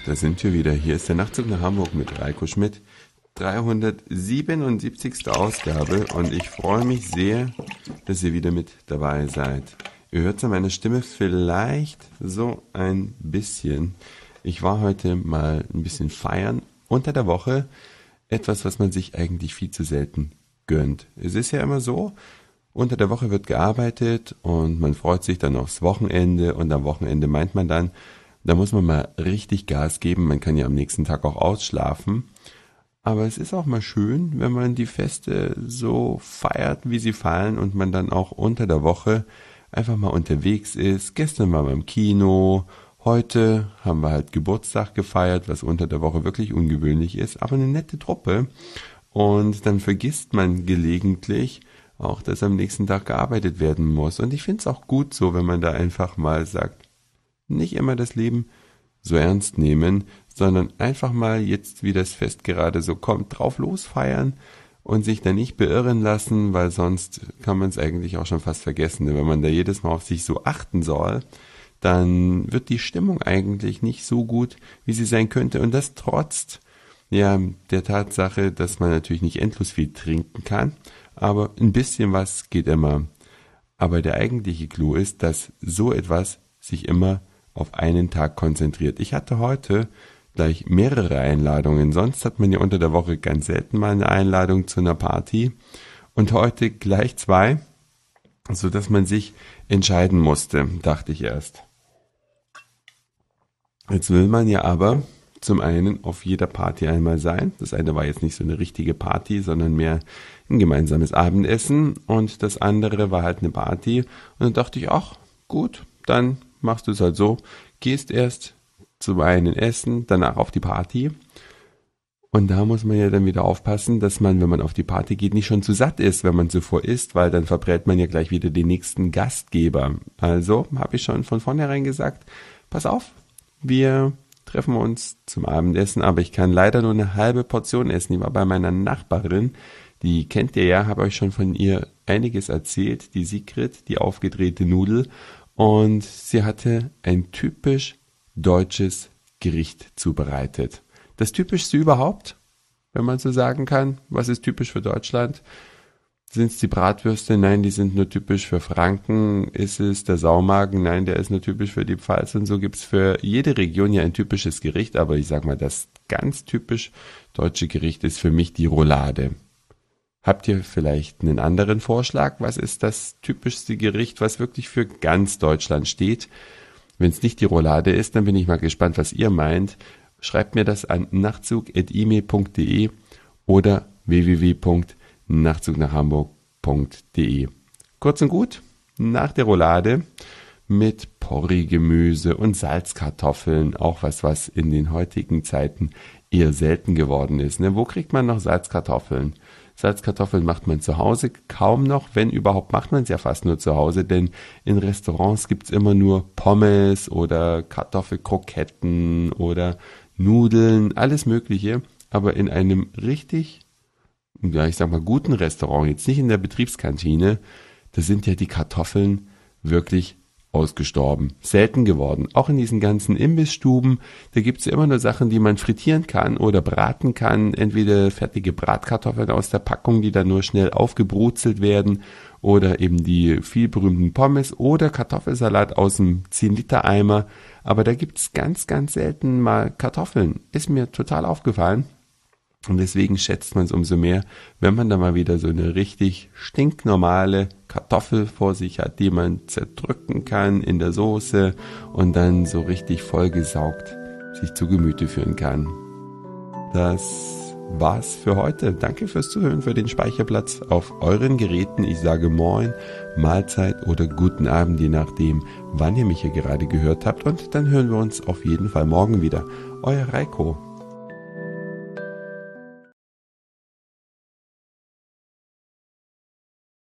Da sind wir wieder. Hier ist der Nachtzug nach Hamburg mit Reiko Schmidt. 377. Ausgabe und ich freue mich sehr, dass ihr wieder mit dabei seid. Ihr hört an meiner Stimme vielleicht so ein bisschen. Ich war heute mal ein bisschen feiern unter der Woche. Etwas, was man sich eigentlich viel zu selten gönnt. Es ist ja immer so, unter der Woche wird gearbeitet und man freut sich dann aufs Wochenende und am Wochenende meint man dann, da muss man mal richtig Gas geben. Man kann ja am nächsten Tag auch ausschlafen. Aber es ist auch mal schön, wenn man die Feste so feiert, wie sie fallen und man dann auch unter der Woche einfach mal unterwegs ist. Gestern waren wir im Kino, heute haben wir halt Geburtstag gefeiert, was unter der Woche wirklich ungewöhnlich ist, aber eine nette Truppe. Und dann vergisst man gelegentlich auch, dass am nächsten Tag gearbeitet werden muss. Und ich finde es auch gut so, wenn man da einfach mal sagt, nicht immer das Leben so ernst nehmen, sondern einfach mal jetzt, wie das Fest gerade so kommt, drauf losfeiern und sich da nicht beirren lassen, weil sonst kann man es eigentlich auch schon fast vergessen. Wenn man da jedes Mal auf sich so achten soll, dann wird die Stimmung eigentlich nicht so gut, wie sie sein könnte. Und das trotz der Tatsache, dass man natürlich nicht endlos viel trinken kann, aber ein bisschen was geht immer. Aber der eigentliche Clou ist, dass so etwas sich immer auf einen Tag konzentriert. Ich hatte heute gleich mehrere Einladungen. Sonst hat man ja unter der Woche ganz selten mal eine Einladung zu einer Party. Und heute gleich 2, sodass man sich entscheiden musste, dachte ich erst. Jetzt will man ja aber zum einen auf jeder Party einmal sein. Das eine war jetzt nicht so eine richtige Party, sondern mehr ein gemeinsames Abendessen. Und das andere war halt eine Party. Und dann dachte ich, ach gut, dann machst du es halt so, gehst erst zum einen essen, danach auf die Party. Und da muss man ja dann wieder aufpassen, dass man, wenn man auf die Party geht, nicht schon zu satt ist, wenn man zuvor isst, weil dann verbrät man ja gleich wieder den nächsten Gastgeber. Also habe ich schon von vornherein gesagt, pass auf, wir treffen uns zum Abendessen, aber ich kann leider nur eine halbe Portion essen. Ich war bei meiner Nachbarin, die kennt ihr ja, habe euch schon von ihr einiges erzählt, die Sigrid, die aufgedrehte Nudel. Und sie hatte ein typisch deutsches Gericht zubereitet. Das Typischste überhaupt, wenn man so sagen kann, was ist typisch für Deutschland? Sind es die Bratwürste? Nein, die sind nur typisch für Franken. Ist es der Saumagen? Nein, der ist nur typisch für die Pfalz. Und so gibt's für jede Region ja ein typisches Gericht. Aber ich sag mal, das ganz typisch deutsche Gericht ist für mich die Roulade. Habt ihr vielleicht einen anderen Vorschlag? Was ist das typischste Gericht, was wirklich für ganz Deutschland steht? Wenn es nicht die Roulade ist, dann bin ich mal gespannt, was ihr meint. Schreibt mir das an nachtzug@email.de oder www.nachtzugnachhamburg.de. Kurz und gut, nach der Roulade mit Porree-Gemüse und Salzkartoffeln, auch was in den heutigen Zeiten eher selten geworden ist. Ne? Wo kriegt man noch Salzkartoffeln? Salzkartoffeln macht man zu Hause kaum noch, wenn überhaupt macht man es ja fast nur zu Hause, denn in Restaurants gibt's immer nur Pommes oder Kartoffelkroketten oder Nudeln, alles Mögliche, aber in einem richtig, ich sag mal guten Restaurant, jetzt nicht in der Betriebskantine, da sind ja die Kartoffeln wirklich ausgestorben, selten geworden. Auch in diesen ganzen Imbissstuben, da gibt's ja immer nur Sachen, die man frittieren kann oder braten kann. Entweder fertige Bratkartoffeln aus der Packung, die dann nur schnell aufgebrutzelt werden, oder eben die viel berühmten Pommes oder Kartoffelsalat aus dem 10-Liter-Eimer. Aber da gibt's ganz, ganz selten mal Kartoffeln. Ist mir total aufgefallen. Und deswegen schätzt man es umso mehr, wenn man da mal wieder so eine richtig stinknormale Kartoffel vor sich hat, die man zerdrücken kann in der Soße und dann so richtig vollgesaugt sich zu Gemüte führen kann. Das war's für heute. Danke fürs Zuhören, für den Speicherplatz auf euren Geräten. Ich sage Moin, Mahlzeit oder guten Abend, je nachdem, wann ihr mich hier gerade gehört habt. Und dann hören wir uns auf jeden Fall morgen wieder. Euer Reiko.